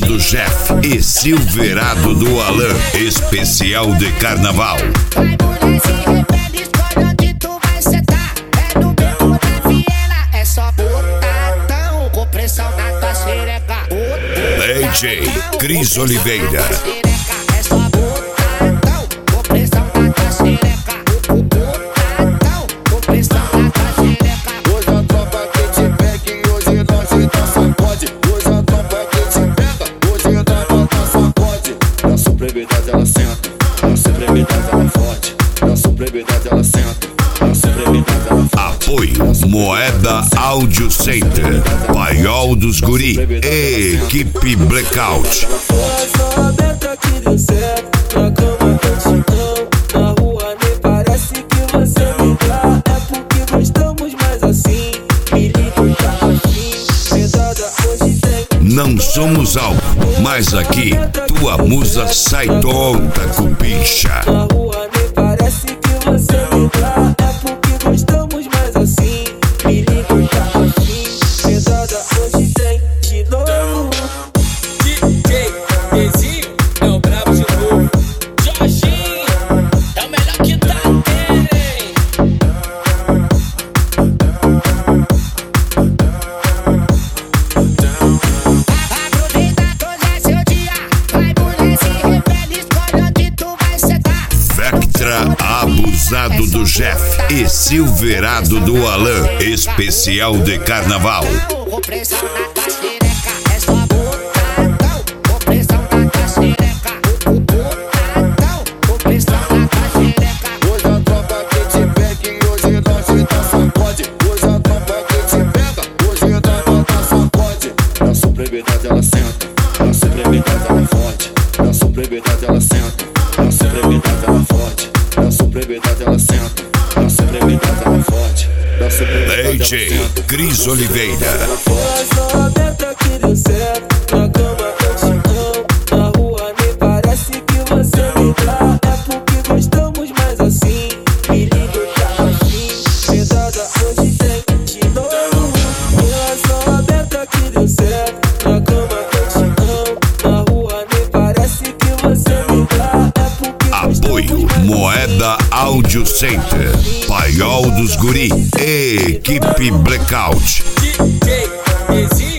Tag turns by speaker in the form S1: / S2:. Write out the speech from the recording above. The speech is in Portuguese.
S1: do Jeff e Silverado do Alan, especial de carnaval.
S2: Vai mulher, se rebelde, escolhe onde tu vai sentar. É no beco da viela, é só botadão, com pressão na tua xereca.
S1: DJ Cris Oliveira.
S2: É só botadão, com pressão na tua xereca. Botadão, com pressão na tua xereca.
S3: Hoje a tropa que te pega e hoje nós então sacode. Hoje a tropa que te pega, hoje nós então sacode. Na supremidade ela senta, na supremidade ela forte. Na supremidade ela senta, na supremidade ela forte.
S1: Apoio Moeda Audio Center, Paiol dos Guri e equipe Blackout.
S4: Só aberta que deu certo, na cama antigão. Na rua nem parece que você me dá. É porque gostamos mais assim. Me liga, tá afim. Medada hoje tem.
S1: Não somos algo, mas aqui tua musa sai tonta com picha.
S4: Na rua nem parece que você me dá. É porque gostamos mais assim. Me liga, tá afim. Medada hoje tem de novo.
S5: DJ Bezinho é o brabo de novo. Jorginho é o melhor que tá tendo.
S2: Aproveita que hoje é seu dia. Vai mulher, se rebelde, escolhe onde tu vai sentar.
S1: Vectra Abusado do Jeff e Silverado do Alan, especial de carnaval.
S2: Com pressão na tua xereca, é só botadão, com pressão na tua xereca. Botadão, com pressão na tua xereca.
S3: Hoje a tropa que te pega e hoje nós então sacode. Hoje a tropa que te pega, hoje nós então sacode. Na supremidade ela senta, na supremidade ela forte. Na supremidade ela senta, na supremidade ela forte. Na supremidade ela senta, na supremidade ela forte. Na supremidade ela
S1: DJ
S3: senta,
S1: Cris Oliveira.
S3: ela forte.
S4: Só aberta que deu certo, na cama antigão. Na rua nem parece que você me dá. É porque gostamos mais assim. Me liga, tá afim. Medada hoje tem de novo. Relação aberta que deu certo, na cama antigão. Na rua nem parece que você me dá. É porque
S1: Apoio Moeda Audio Center, Paiol dos Guri e equipe Blackout.
S5: DJ Bezinho